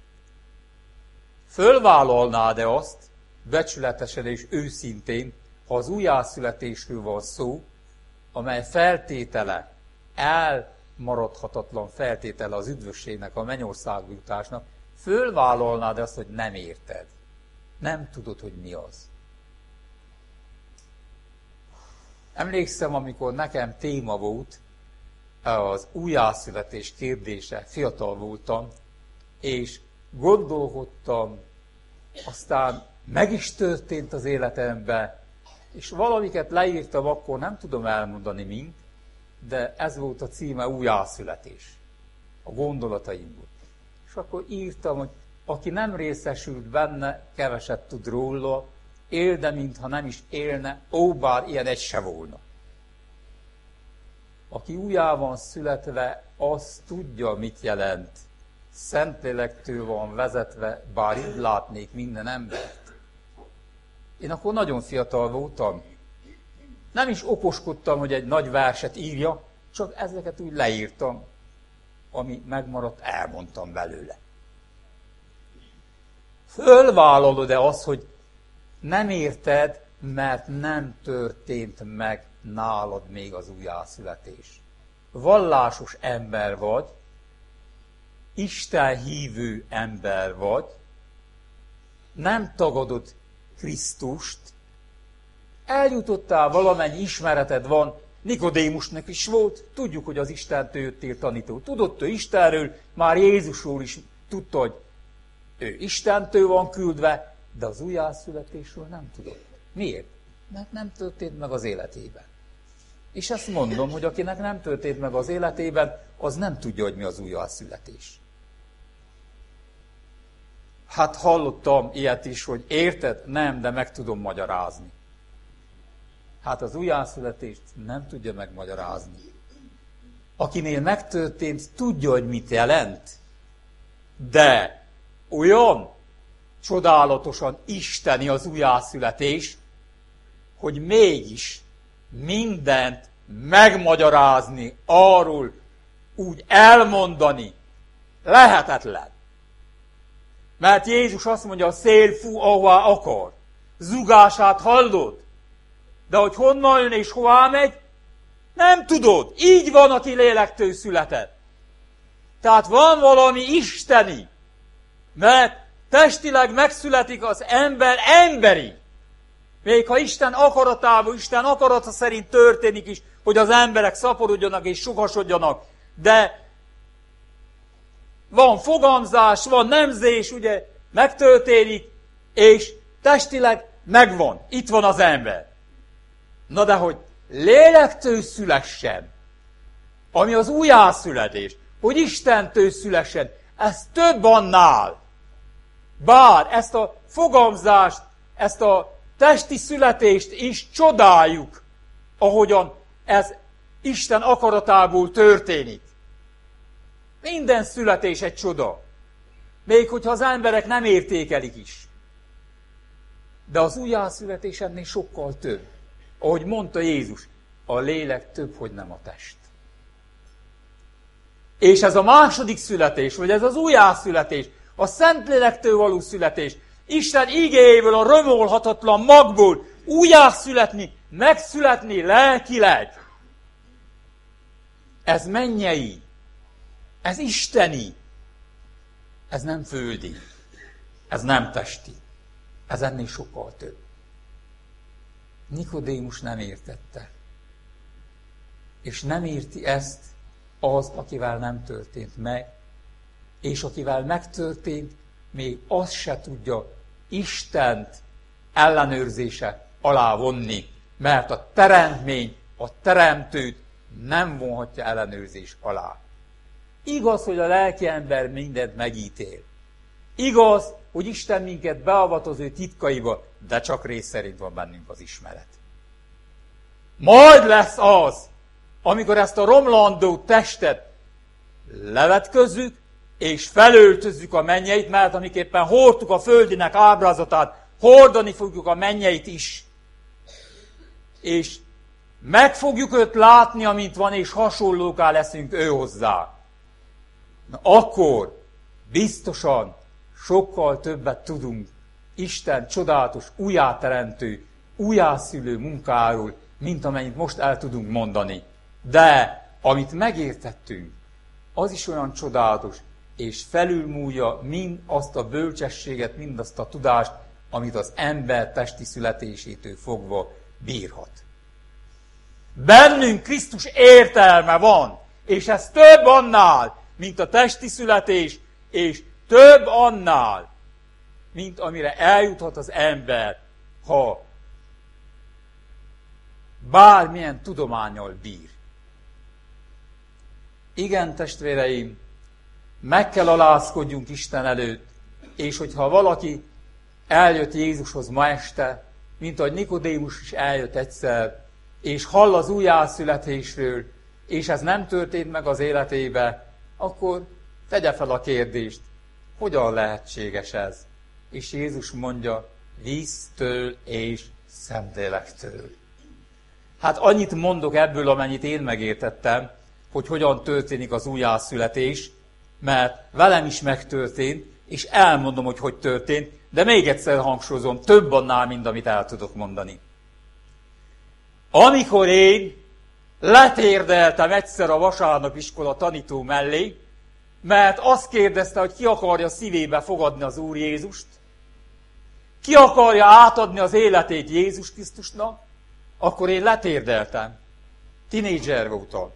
Fölvállalnád-e azt, becsületesen és őszintén, ha az újjászületésről van szó, amely feltétele, elmaradhatatlan feltétele az üdvösségnek, a mennyországba jutásnak, fölvállalnád azt, hogy nem érted. Nem tudod, hogy mi az. Emlékszem, amikor nekem téma volt az újjászületés kérdése, fiatal voltam, és gondolkodtam, aztán meg is történt az életemben, és valamiket leírtam, akkor nem tudom elmondani mind, de ez volt a címe, újjászületés. A gondolataimból. És akkor írtam, hogy aki nem részesült benne, keveset tud róla, él, de mintha nem is élne, ó, bár ilyen egy se volna. Aki újjá van születve, az tudja, mit jelent. Szentlélektől van vezetve, bár így látnék minden embert. Én akkor nagyon fiatal voltam. Nem is okoskodtam, hogy egy nagy verset írja, csak ezeket úgy leírtam, ami megmaradt, elmondtam belőle. Fölvállalod-e az, hogy nem érted, mert nem történt meg nálad még az újjászületés. Vallásos ember vagy, Isten hívő ember vagy, nem tagadod Krisztust, eljutottál, valamennyi ismereted van, Nikodémusnak is volt, tudjuk, hogy az Istentől jöttél tanító. Tudott ő Istenről, már Jézusról is tudta, hogy ő Istentől van küldve, de az újjászületésről nem tudott. Miért? Mert nem történt meg az életében. És ezt mondom, hogy akinek nem történt meg az életében, az nem tudja, hogy mi az újjászületés. Hát hallottam ilyet is, hogy érted? Nem, de meg tudom magyarázni. Hát az újjászületést nem tudja megmagyarázni. Akinél megtörtént, tudja, hogy mit jelent. De olyan csodálatosan isteni az újjászületés, hogy mégis mindent megmagyarázni, arról úgy elmondani lehetetlen. Mert Jézus azt mondja, a szél fú, ahová akar. Zugását hallod? De hogy honnan jön és hová megy, nem tudod. Így van, aki lélektől született. Tehát van valami isteni. Mert testileg megszületik az ember emberi. Még ha Isten akaratában, Isten akarata szerint történik is, hogy az emberek szaporodjanak és sokasodjanak, de van fogamzás, van nemzés, ugye, megtörténik, és testileg megvan. Itt van az ember. Na de hogy lélektől szülessen, ami az újjászületés, hogy Istentől szülessen, ez több annál. Bár ezt a fogamzást, ezt a testi születést is csodáljuk, ahogyan ez Isten akaratából történik. Minden születés egy csoda. Még hogyha az emberek nem értékelik is. De az újjászületés ennél sokkal több. Ahogy mondta Jézus, a lélek több, hogy nem a test. És ez a második születés, vagy ez az újjászületés, a Szentlélektől való születés, Isten igéjéből, a römolhatatlan magból újjászületni, megszületni lelkileg. Ez mennyei, ez isteni, ez nem földi, ez nem testi, ez ennél sokkal több. Nikodémus nem értette. És nem érti ezt az, akivel nem történt meg, és akivel megtörtént, még azt se tudja Istent ellenőrzése alá vonni, mert a teremtmény, a teremtőt nem vonhatja ellenőrzés alá. Igaz, hogy a lelki ember mindent megítél. Igaz, hogy Isten minket beavat az ő titkaiba, de csak rész szerint van bennünk az ismeret. Majd lesz az, amikor ezt a romlandó testet levetközzük, és felöltözzük a mennyeit, mert amiképpen hordtuk a földinek ábrázatát, hordani fogjuk a mennyeit is. És meg fogjuk őt látni, amint van, és hasonlóká leszünk ő hozzá. Na akkor biztosan sokkal többet tudunk Isten csodálatos, újjáteremtő, újjászülő munkáról, mint amennyit most el tudunk mondani. De amit megértettünk, az is olyan csodálatos, és felülmúlja mind azt a bölcsességet, mind azt a tudást, amit az ember testi születésétől fogva bírhat. Bennünk Krisztus értelme van, és ez több annál, mint a testi születés, és több annál, mint amire eljuthat az ember, ha bármilyen tudománnyal bír. Igen, testvéreim, meg kell alázkodjunk Isten előtt, és hogyha valaki eljött Jézushoz ma este, mint ahogy Nikodémus is eljött egyszer, és hall az újjászületésről, és ez nem történt meg az életébe, akkor tegye fel a kérdést, hogyan lehetséges ez? És Jézus mondja, víztől és Szentlélektől. Hát annyit mondok ebből, amennyit én megértettem, hogy hogyan történik az újjászületés, mert velem is megtörtént, és elmondom, hogy hogy történt, de még egyszer hangsúlyozom, több annál, mint amit el tudok mondani. Amikor én letérdeltem egyszer a vasárnapiskola tanító mellé, mert azt kérdezte, hogy ki akarja szívébe fogadni az Úr Jézust, ki akarja átadni az életét Jézus Krisztusnak, akkor én letérdeltem. Tinédzser voltam.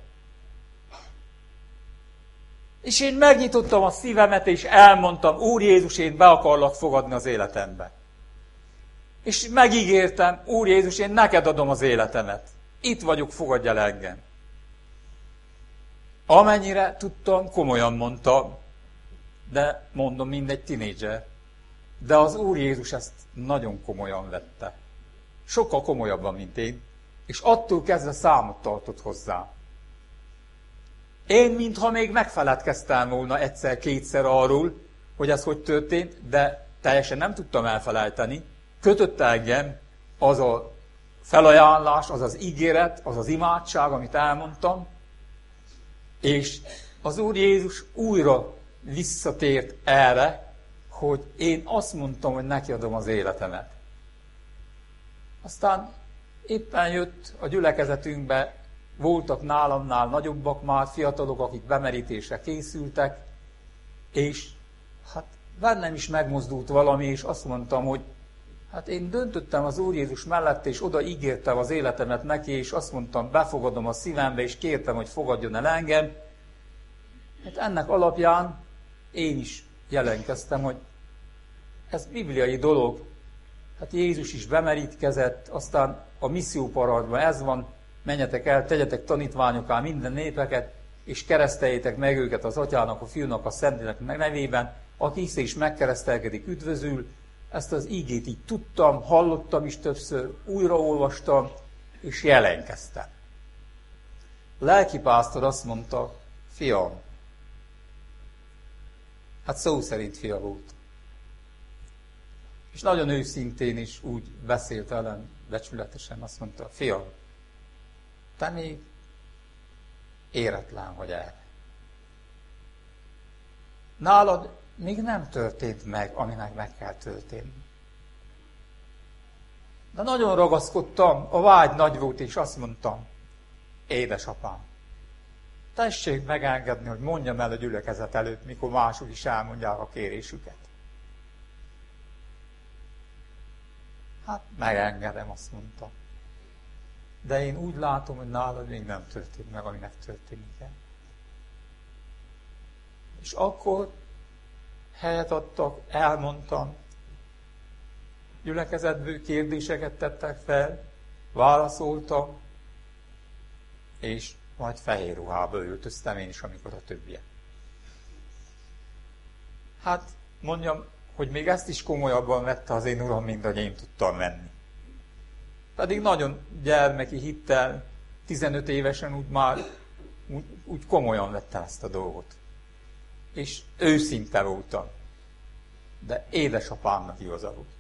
És én megnyitottam a szívemet, és elmondtam, Úr Jézus, én be akarlak fogadni az életembe. És megígértem, Úr Jézus, én neked adom az életemet. Itt vagyok, fogadj el engem. Amennyire tudtam, komolyan mondtam, de mondom, mindegy tinédzser. De az Úr Jézus ezt nagyon komolyan vette. Sokkal komolyabban, mint én, és attól kezdve számot tartott hozzá. Én, mintha még megfeledkeztem volna egyszer-kétszer arról, hogy ez hogy történt, de teljesen nem tudtam elfelejteni. Kötött engem az a felajánlás, az az ígéret, az az imádság, amit elmondtam, és az Úr Jézus újra visszatért erre, hogy én azt mondtam, hogy neki adom az életemet. Aztán éppen jött a gyülekezetünkbe, voltak nálamnál nagyobbak már, fiatalok, akik bemerítésre készültek, és hát bennem is megmozdult valami, és azt mondtam, hogy hát én döntöttem az Úr Jézus mellett, és oda ígértem az életemet neki, és azt mondtam, befogadom a szívembe, és kértem, hogy fogadjon el engem. Hát ennek alapján én is jelentkeztem, hogy ez bibliai dolog. Hát Jézus is bemerítkezett, aztán a misszióparancsban ez van, menjetek el, tegyetek tanítványokká minden népeket, és kereszteljétek meg őket az Atyának, a Fiúnak, a Szentléleknek nevében, aki hisz és megkeresztelkedik, üdvözül, ezt az ígét így tudtam, hallottam is többször, újraolvastam, és jelenkeztem. A lelkipásztor azt mondta, fiam, hát szó szerint fia volt. És nagyon őszintén is úgy beszélt velem, becsületesen, azt mondta, fiam, te még éretlen vagy erre. Nálad még nem történt meg, aminek meg kell történni. De nagyon ragaszkodtam, a vágy nagy volt, és azt mondtam, édesapám, tessék megengedni, hogy mondjam el a gyülekezet előtt, mikor mások is elmondják a kérésüket. Hát megengedem, azt mondta. De én úgy látom, hogy nálad még nem történt meg, aminek történik el. És akkor helyet adtak, elmondtam, gyülekezetből kérdéseket tettek fel, válaszoltam, és majd fehér ruhába öltöztem én is, amikor a többiek. Hát mondjam, hogy még ezt is komolyabban vette az én uram, mint hogy én tudtam venni. Pedig nagyon gyermeki hittel, tizenöt évesen úgy már úgy, úgy komolyan vettem ezt a dolgot. És őszinte voltam. De édesapámnak igaza volt.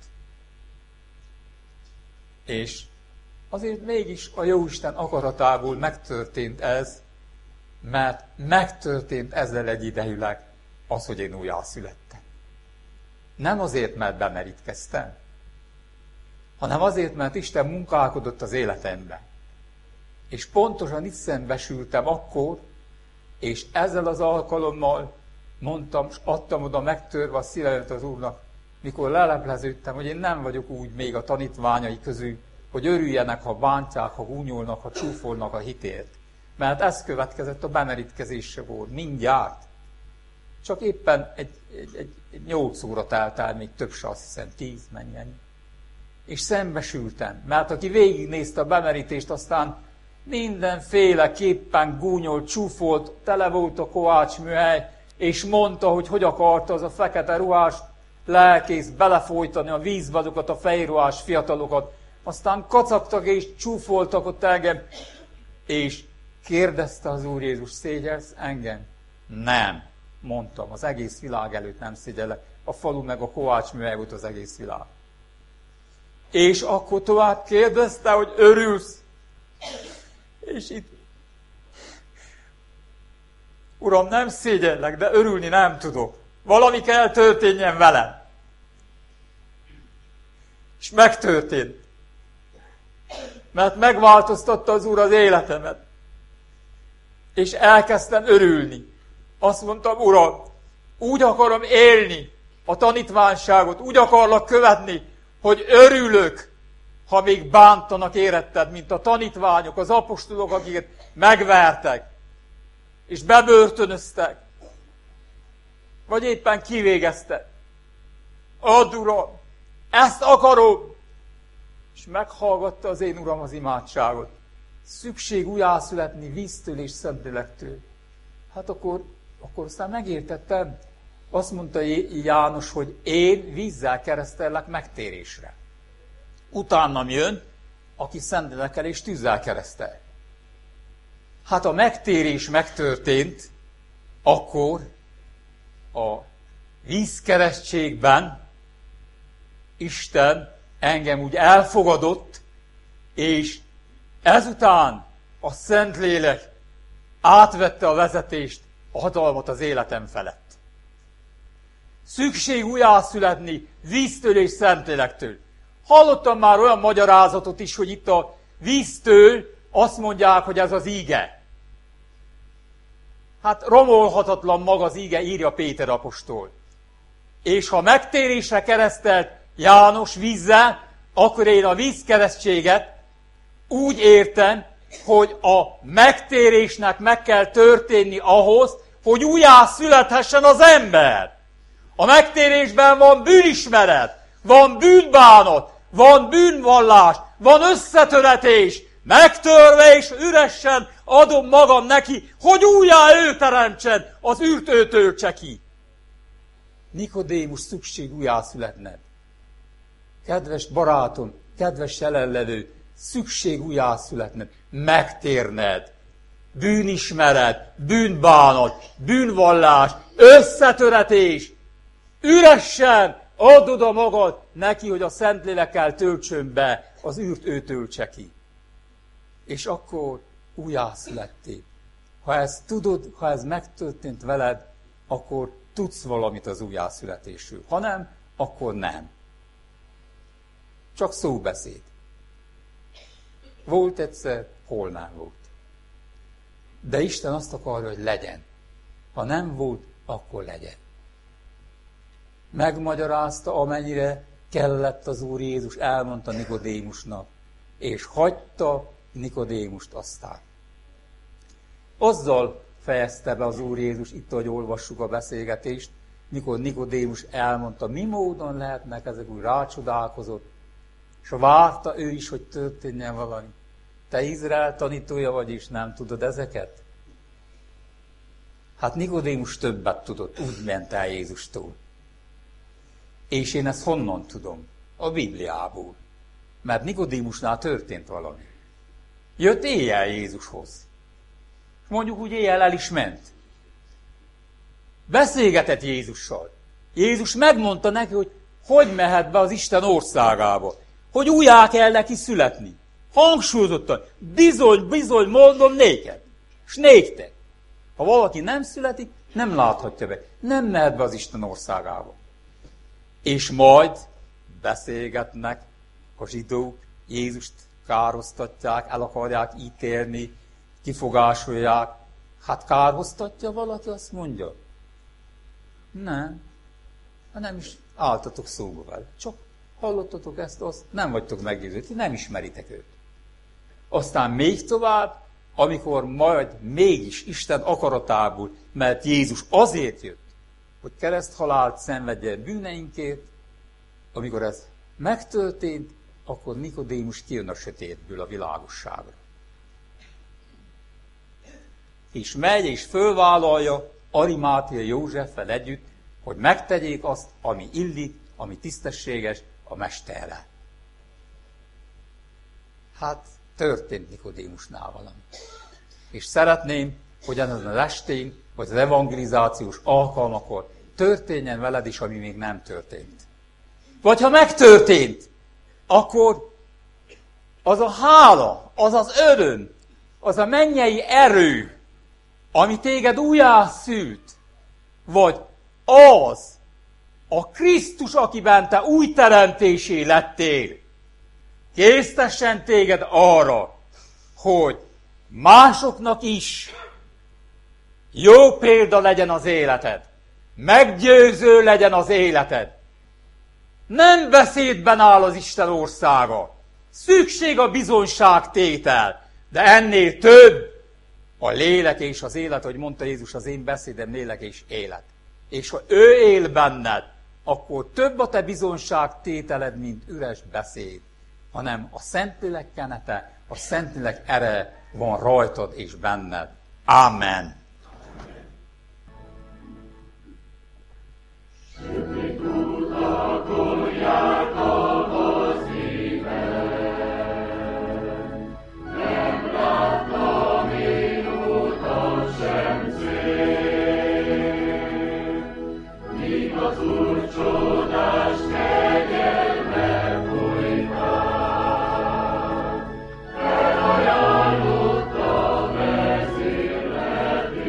És azért mégis a Jóisten akaratából megtörtént ez, mert megtörtént ezzel egyidejűleg az, hogy én újjászülettem. Nem azért, mert bemerítkeztem, hanem azért, mert Isten munkálkodott az életemben. És pontosan itt szembesültem akkor, és ezzel az alkalommal mondtam, és adtam oda megtörve a szívemet az Úrnak, mikor lelepleződtem, hogy én nem vagyok úgy még a tanítványai közül, hogy örüljenek, ha bántják, ha gúnyolnak, ha csúfolnak a hitért. Mert ez következett a bemerítkezésre volt, mindjárt. Csak éppen egy, egy, egy, egy nyolc óra telt el, még több se, azt hiszem, tíz, mennyi, ennyi. És szembesültem, mert aki végignézte a bemerítést, aztán mindenféleképpen gúnyolt, csúfolt, tele volt a Kovács műhely, és mondta, hogy hogy akarta az a fekete ruhás lelkész belefolytani a vízbe azokat a fehér ruhás fiatalokat. Aztán kacagtak és csúfoltak ott engem, és kérdezte az Úr Jézus, szégyelsz engem? Nem, mondtam, az egész világ előtt nem szégyellek. A falu meg a Kovács műhely volt az egész világ. És akkor tovább kérdezte, hogy örülsz? És itt, Uram, nem szégyellek, de örülni nem tudok. Valami kell történjen velem. És megtörtént. Mert megváltoztatta az Úr az életemet. És elkezdtem örülni. Azt mondtam, Uram, úgy akarom élni a tanítványságot, úgy akarlak követni, hogy örülök, ha még bántanak éretted, mint a tanítványok, az apostolok, akiket megvertek, és bebörtönöztek, vagy éppen kivégeztek. Add, Uram, ezt akarom! És meghallgatta az én Uram az imádságot. Szükség újjászületni víztől és Szentlélektől. Hát akkor, akkor aztán megértettem. Azt mondta János, hogy én vízzel keresztellek megtérésre. Utánam jön, aki Szentlélekkel és tűzzel keresztel. Hát a megtérés megtörtént, akkor a vízkeresztségben Isten engem úgy elfogadott, és ezután a Szentlélek átvette a vezetést, a hatalmat az életem felett. Szükség újjászületni víztől és Szentlélektől. Hallottam már olyan magyarázatot is, hogy itt a víztől azt mondják, hogy ez az íge. Hát romolhatatlan maga az íge, írja Péter apostol. És ha megtérésre keresztelt János vízzel, akkor én a vízkeresztséget úgy értem, hogy a megtérésnek meg kell történni ahhoz, hogy újjászülethessen az ember. A megtérésben van bűnismeret, van bűnbánat, van bűnvallás, van összetöretés, megtörve és üresen adom magam neki, hogy újjá ő teremtsen, az űrt ő töltse ki. Nikodémus, szükség újjászületned. kedves barátom, kedves jelenlevő, szükség újjászületned, megtérned, bűnismeret, bűnbánat, bűnvallás, összetöretés, üresen add oda magad neki, hogy a Szentlélekkel töltsön be, az űrt ő töltse ki. És akkor újjászülettél. Ha ezt tudod, ha ez megtörtént veled, akkor tudsz valamit az újjászületésről. Ha nem, akkor nem. Csak szóbeszéd. Volt egyszer, hol nem volt. De Isten azt akarja, hogy legyen. Ha nem volt, akkor legyen. Megmagyarázta, amennyire kellett az Úr Jézus, elmondta Nikodémusnak, és hagyta Nikodémust aztán. Azzal fejezte be az Úr Jézus, itt, ahogy olvassuk a beszélgetést, mikor Nikodémus elmondta, mi módon lehetnek ezek, úgy rácsodálkozott, és várta ő is, hogy történjen valami. Te Izrael tanítója vagy, és nem tudod ezeket? Hát Nikodémus többet tudott, úgy ment el Jézustól. És én ezt honnan tudom? A Bibliából. Mert Nikodémusnál történt valami. Jött éjjel Jézushoz. Mondjuk úgy éjjel el is ment. Beszélgetett Jézussal. Jézus megmondta neki, hogy hogy mehet be az Isten országába. Hogy újjá kell neki születni. Hangsúlyozottan, bizony, bizony, mondom néked. S néktek. Ha valaki nem születik, nem láthatja be. Nem mehet be az Isten országába. És majd beszélgetnek a zsidók, Jézust kárhoztatják, el akarják ítélni, kifogásolják. Hát kárhoztatja valaki, azt mondja. Nem. Nem is álltatok szóba vele. Csak hallottatok ezt, azt nem vagytok meggyőződni, nem ismeritek őt. Aztán még tovább, amikor majd mégis Isten akaratából, mert Jézus azért jött, hogy kereszthalált szenvedjen bűneinkért, amikor ez megtörtént, akkor Nikodémus kijön a sötétből a világosságra. És megy és fölvállalja Arimáthea Józseffel együtt, hogy megtegyék azt, ami illik, ami tisztességes a mesterre. Hát történt Nikodémusnál valami. És szeretném, hogy ezen az estén, vagy az evangelizációs alkalmakor történjen veled is, ami még nem történt. Vagy ha megtörtént, akkor az a hála, az az öröm, az a mennyei erő, ami téged újjászült, vagy az a Krisztus, akiben te új teremtésé lettél, késztessen téged arra, hogy másoknak is jó példa legyen az életed, meggyőző legyen az életed. Nem beszédben áll az Isten országa. Szükség a bizonyságtétel, de ennél több a lélek és az élet, hogy mondta Jézus, az én beszédem lélek és élet. És ha ő él benned, akkor több a te bizonyságtételed, mint üres beszéd, hanem a Szentlélek kenete, a Szentlélek ereje van rajtad és benned. Amen. Thank you.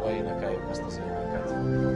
fennállva énekeljük ezt az éneket.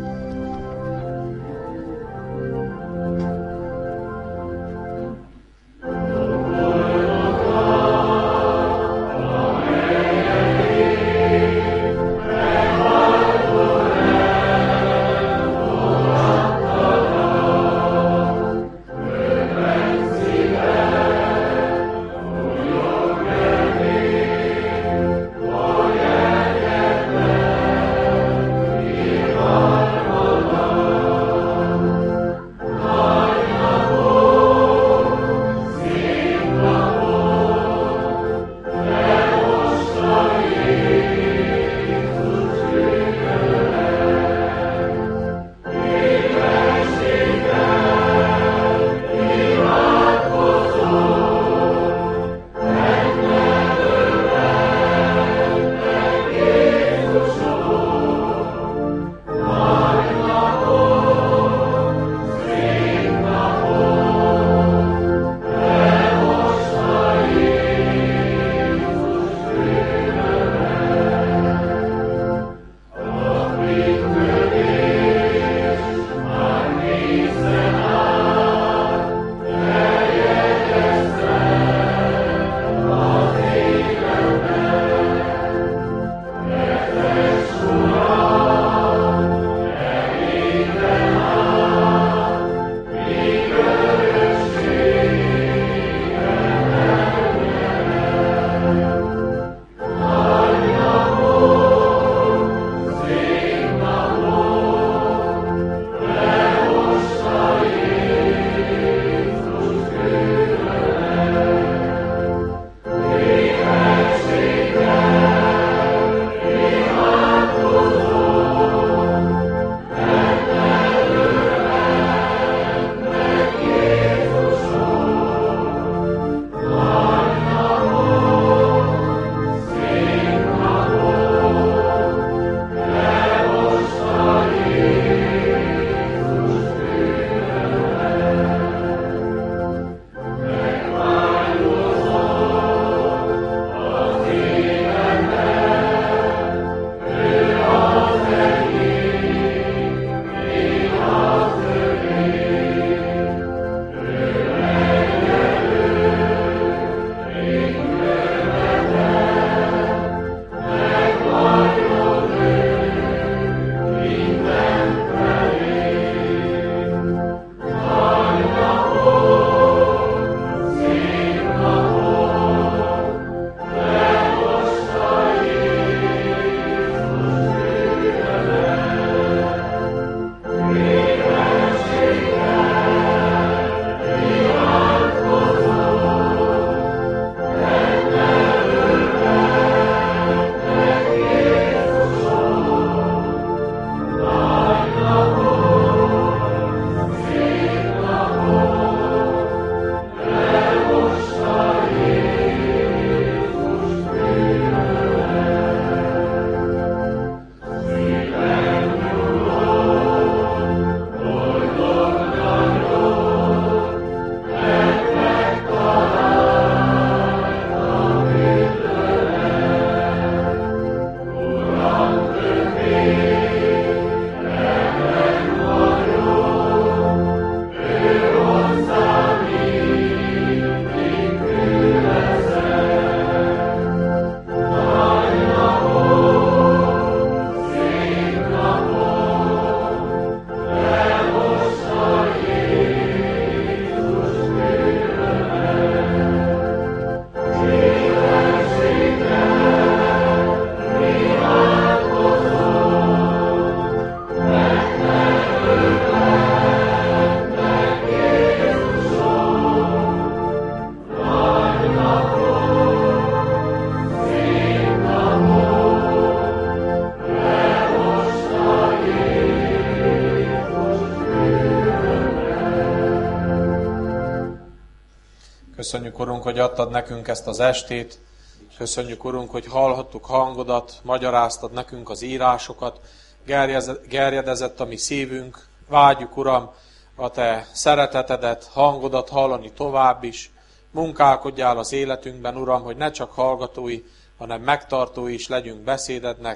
Köszönjük, Urunk, hogy adtad nekünk ezt az estét. Köszönjük, Urunk, hogy hallhattuk hangodat, magyaráztad nekünk az írásokat, gerjedezett a mi szívünk. Vágyjuk, Uram, a Te szeretetedet, hangodat hallani tovább is. Munkálkodjál az életünkben, Uram, hogy ne csak hallgatói, hanem megtartói is legyünk beszédednek.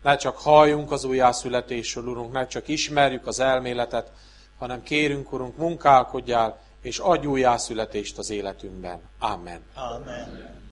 Ne csak halljunk az újjászületésről, Urunk, ne csak ismerjük az elméletet, hanem kérünk, Urunk, munkálkodjál, és adj újjászületést az életünkben. Amen. Amen.